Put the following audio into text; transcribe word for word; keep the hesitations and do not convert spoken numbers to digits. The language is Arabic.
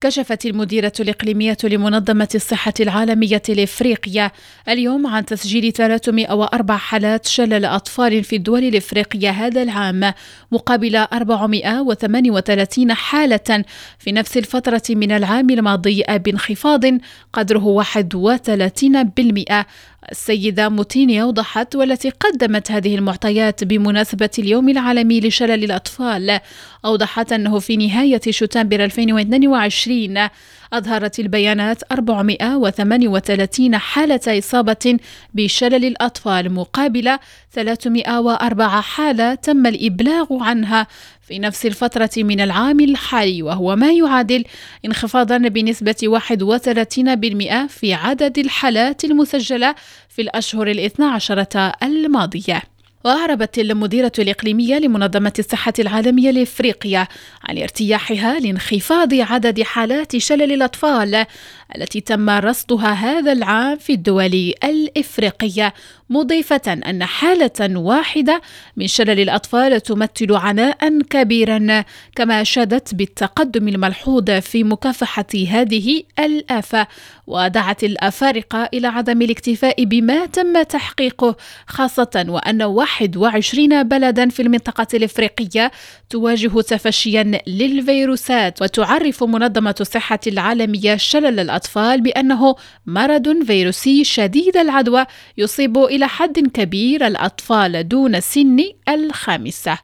كشفت المديرة الإقليمية لمنظمة الصحة العالمية لإفريقيا اليوم عن تسجيل ثلاثمئة وأربع حالات شلل أطفال في الدول الإفريقية هذا العام، مقابل أربعمئة وثمانية وثلاثين حالة في نفس الفترة من العام الماضي، بانخفاض قدره واحد وثلاثين بالمئة. السيدة موتيني أوضحت، والتي قدمت هذه المعطيات بمناسبة اليوم العالمي لشلل الأطفال، أوضحت أنه في نهاية شتنبر ألفين واثنين وعشرين أظهرت البيانات أربعمئة وثمانية وثلاثين حالة إصابة بشلل الأطفال، مقابل ثلاثمئة وأربعة حالة تم الإبلاغ عنها في نفس الفترة من العام الحالي، وهو ما يعادل انخفاضا بنسبة واحد وثلاثين بالمئة في عدد الحالات المسجلة في الأشهر الاثنى عشرة الماضية. وأعربت المديرة الإقليمية لمنظمة الصحة العالمية لإفريقيا عن ارتياحها لانخفاض عدد حالات شلل الأطفال التي تم رصدها هذا العام في الدول الإفريقية، مضيفة أن حالة واحدة من شلل الأطفال تمثل عناء كبيرا، كما أشادت بالتقدم الملحوظ في مكافحة هذه الآفة، ودعت الأفارقة إلى عدم الاكتفاء بما تم تحقيقه، خاصة وأن واحد وعشرين بلدا في المنطقة الإفريقية تواجه تفشيا للفيروسات. وتعرف منظمة الصحة العالمية شلل الأطفال بأنه مرض فيروسي شديد العدوى يصيب إلى حد كبير الأطفال دون سن الخامسة.